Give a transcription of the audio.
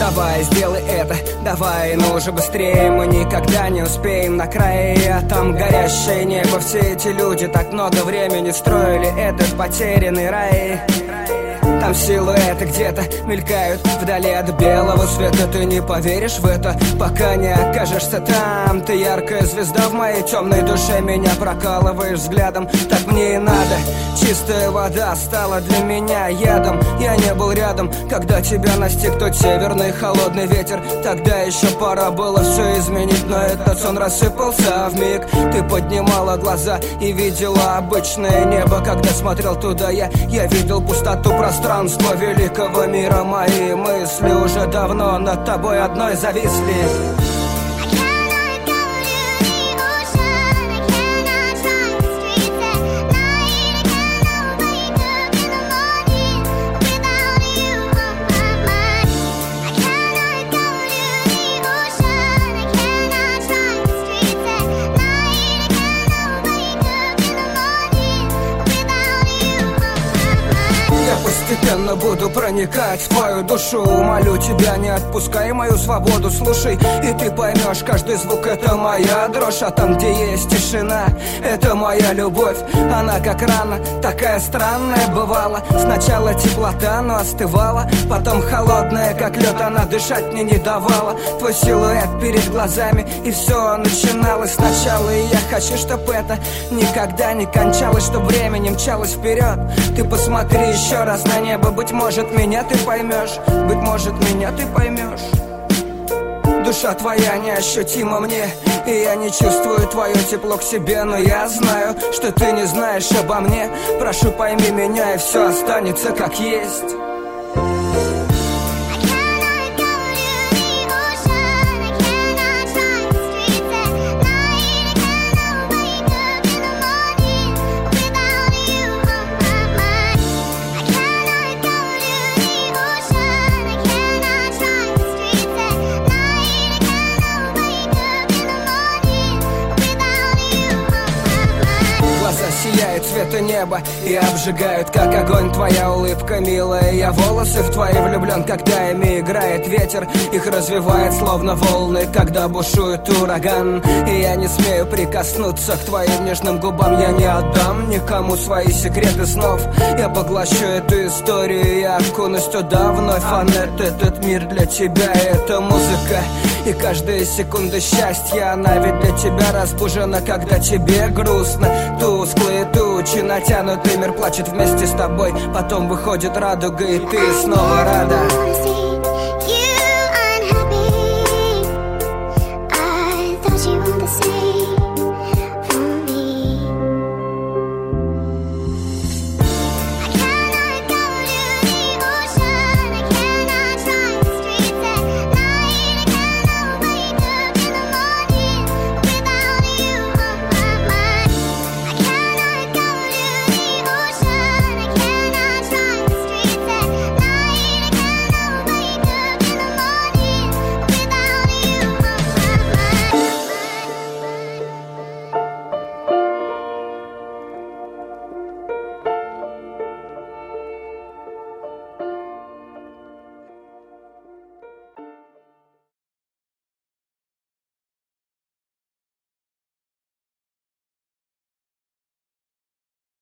Давай, сделай это, давай, ну уже быстрее. Мы никогда не успеем на крае, а там горящее небо. Все эти люди так много времени строили этот потерянный рай. Там силуэты где-то мелькают вдали от белого света. Ты не поверишь в это, пока не окажешься там. Ты яркая звезда в моей темной душе, меня прокалываешь взглядом. Так мне и надо. Чистая вода стала для меня ядом. Я не был рядом, когда тебя настиг тот северный холодный ветер. Тогда еще пора было все изменить, но этот сон рассыпался вмиг. Ты поднимала глаза и видела обычное небо. Когда смотрел туда я видел пустоту пространства великого мира. Мои мысли уже давно над тобой одной зависли. Постепенно буду проникать в твою душу. Молю тебя, не отпускай мою свободу. Слушай, и ты поймешь, каждый звук — это моя дрожь. А там, где есть тишина, это моя любовь. Она как рана, такая странная бывала. Сначала теплота, но остывала. Потом холодная, как лед, она дышать мне не давала. Твой силуэт перед глазами, и все начиналось сначала. И я хочу, чтоб это никогда не кончалось, чтоб время не мчалось вперед. Ты посмотри еще раз на небо, быть может, меня ты поймешь. Быть может, меня ты поймешь. Душа твоя неощутима мне, и я не чувствую твое тепло к себе. Но я знаю, что ты не знаешь обо мне. Прошу, пойми меня, и все останется как есть. Сияет цвета неба и обжигают, как огонь, твоя улыбка, милая. Я волосы в твои влюблен, когда ими играет ветер. Их развивает, словно волны, когда бушует ураган. И я не смею прикоснуться к твоим нежным губам. Я не отдам никому свои секреты снов. Я поглощу эту историю, я окунусь туда вновь. А этот мир для тебя — это музыка. И каждая секунда счастья, она ведь для тебя разбужена, когда тебе грустно. Тусклые тучи, натянутый мир плачет вместе с тобой. Потом выходит радуга, и ты снова рада.